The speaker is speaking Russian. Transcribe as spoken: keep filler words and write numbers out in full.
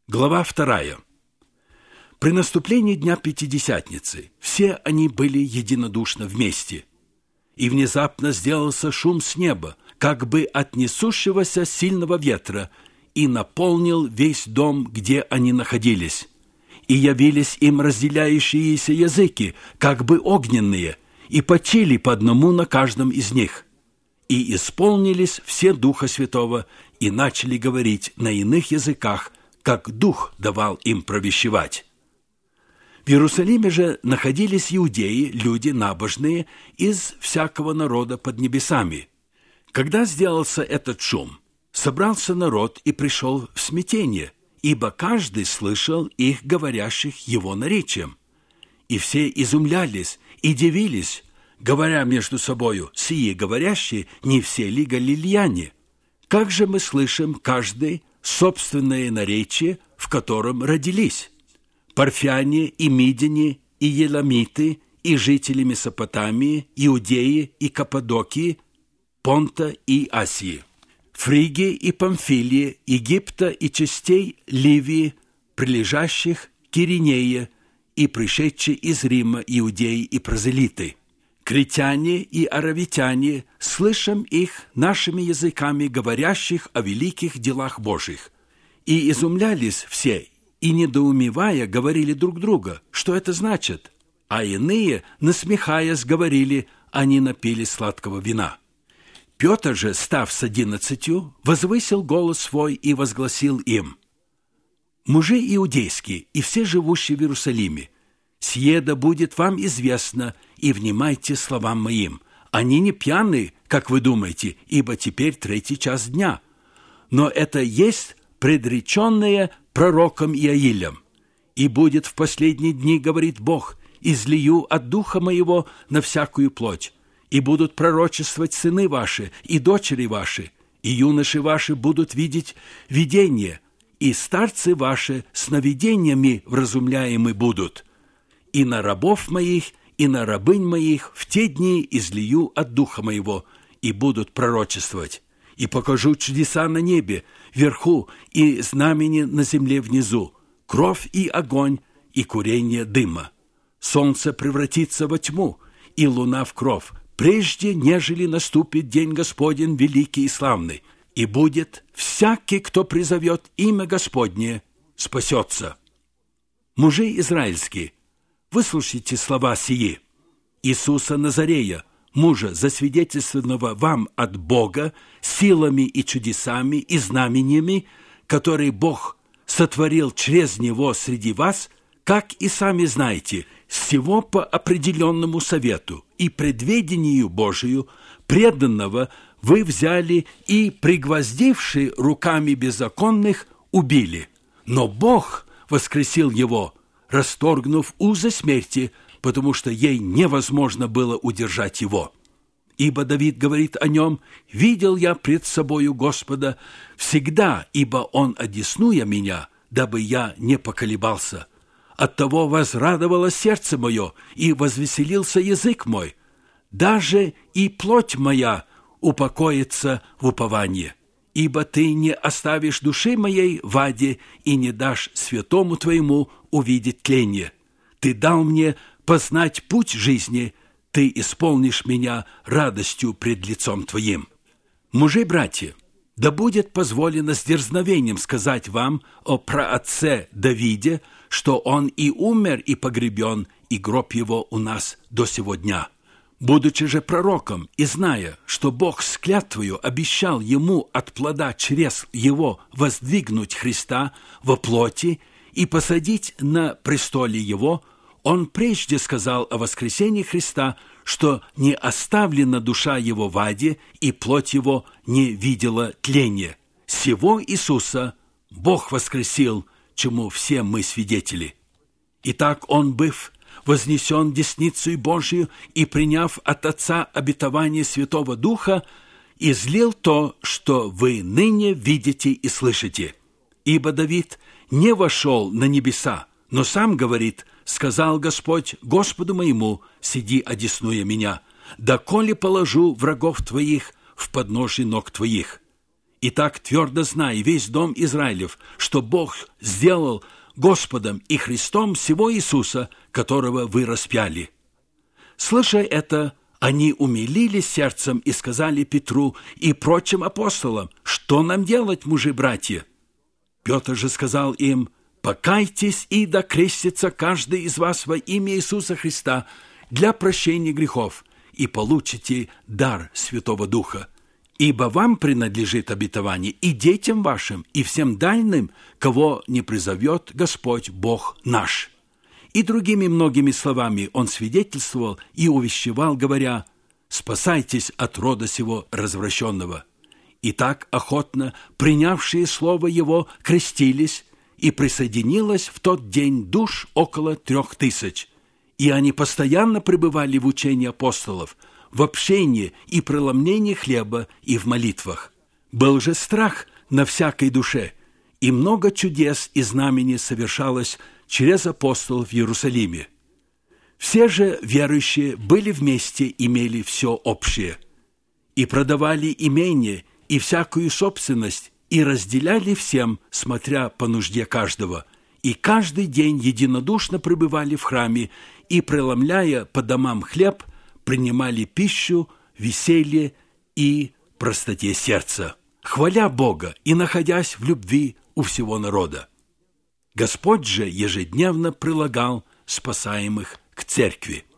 Глава вторая. При наступлении Дня Пятидесятницы все они были единодушно вместе, и внезапно сделался шум с неба, как бы от несущегося сильного ветра, и наполнил весь дом, где они находились. И явились им разделяющиеся языки, как бы огненные, и почили по одному на каждом из них. И исполнились все Духа Святого, и начали говорить на иных языках, как Дух давал им провещевать. В Иерусалиме же находились иудеи, люди набожные, из всякого народа под небесами. Когда сделался этот шум, собрался народ и пришел в смятение, ибо каждый слышал их, говорящих его наречием. И все изумлялись и дивились, говоря между собою: «Сии говорящие, не все ли галилеяне? Как же мы слышим каждый собственное наречие, в котором родились? Парфяне и мидяне, и еламиты, и жители Месопотамии, Иудеи и Каппадокии, Понта и Асии, Фригии и Памфилии, Египта и частей Ливии, прилежащих к Киринее, и пришедшие из Рима иудеи и прозелиты, критяне и аравитяне, слышим их нашими языками, говорящих о великих делах Божьих. И изумлялись все, и, недоумевая, говорили друг друга, что это значит, а иные, насмехаясь, говорили, они напили сладкого вина. Петр же, став с одиннадцатью, возвысил голос свой и возгласил им: «Мужи иудейские и все живущие в Иерусалиме, сие да будет вам известно, и внимайте словам моим. Они не пьяны, как вы думаете, ибо теперь третий час дня. Но это есть предреченное пророком Иаилем. И будет в последние дни, говорит Бог, излию от духа моего на всякую плоть, и будут пророчествовать сыны ваши и дочери ваши, и юноши ваши будут видеть видение, и старцы ваши сновидениями вразумляемы будут. И на рабов моих, и на рабынь моих в те дни излию от духа моего, и будут пророчествовать. И покажу чудеса на небе вверху, и знамени на земле внизу, кровь и огонь, и курение дыма. Солнце превратится во тьму, и луна в кровь, прежде нежели наступит день Господень великий и славный. И будет всякий, кто призовет имя Господне, спасется. Мужи израильские, выслушайте слова сии. Иисуса Назарея, мужа, засвидетельствованного вам от Бога силами и чудесами и знамениями, которые Бог сотворил через Него среди вас, как и сами знаете, всего по определенному совету и предведению Божию, преданного вы взяли и, пригвоздивши руками беззаконных, убили. Но Бог воскресил Его, расторгнув узы смерти, потому что ей невозможно было удержать Его. Ибо Давид говорит о нем: «Видел я пред собою Господа всегда, ибо Он одесную меня, дабы я не поколебался. Оттого возрадовало сердце мое, и возвеселился язык мой. Даже и плоть моя упокоится в уповании. Ибо Ты не оставишь души моей в аде и не дашь святому Твоему увидеть тление. Ты дал мне познать путь жизни, Ты исполнишь меня радостью пред лицом Твоим». Мужи-братья, да будет позволено с дерзновением сказать вам о праотце Давиде, что он и умер, и погребен, и гроб его у нас до сего дня. Будучи же пророком и зная, что Бог с клятвою обещал ему от плода чрез его воздвигнуть Христа во плоти и посадить на престоле его, он прежде сказал о воскресении Христа, что не оставлена душа его в аде, и плоть его не видела тления. Сего Иисуса Бог воскресил, чему все мы свидетели. Итак, он, быв вознесен десницей Божию и приняв от Отца обетование Святого Духа, излил то, что вы ныне видите и слышите. Ибо Давид не вошел на небеса, но сам говорит: «Сказал Господь Господу моему: сиди, одесную меня, доколе положу врагов твоих в подножие ног твоих». Итак, твердо знай, весь дом Израилев, что Бог сделал Господом и Христом сего Иисуса, которого вы распяли». Слыша это, они умилились сердцем и сказали Петру и прочим апостолам: «Что нам делать, мужи-братья?» Петр же сказал им: «Покайтесь и да крестится каждый из вас во имя Иисуса Христа для прощения грехов, и получите дар Святого Духа. Ибо вам принадлежит обетование и детям вашим, и всем дальним, кого не призовет Господь Бог наш». И другими многими словами он свидетельствовал и увещевал, говоря: «Спасайтесь от рода сего развращенного». И так охотно принявшие слово его крестились, и присоединилось в тот день душ около трех тысяч. И они постоянно пребывали в учении апостолов, в общении и преломлении хлеба и в молитвах. Был же страх на всякой душе, и много чудес и знамений совершалось через апостолов в Иерусалиме. Все же верующие были вместе, имели все общее, и продавали имение и всякую собственность, и разделяли всем, смотря по нужде каждого, и каждый день единодушно пребывали в храме, и, преломляя по домам хлеб, принимали пищу, веселье и простоте сердца, хваля Бога и находясь в любви у всего народа. Господь же ежедневно прилагал спасаемых к церкви.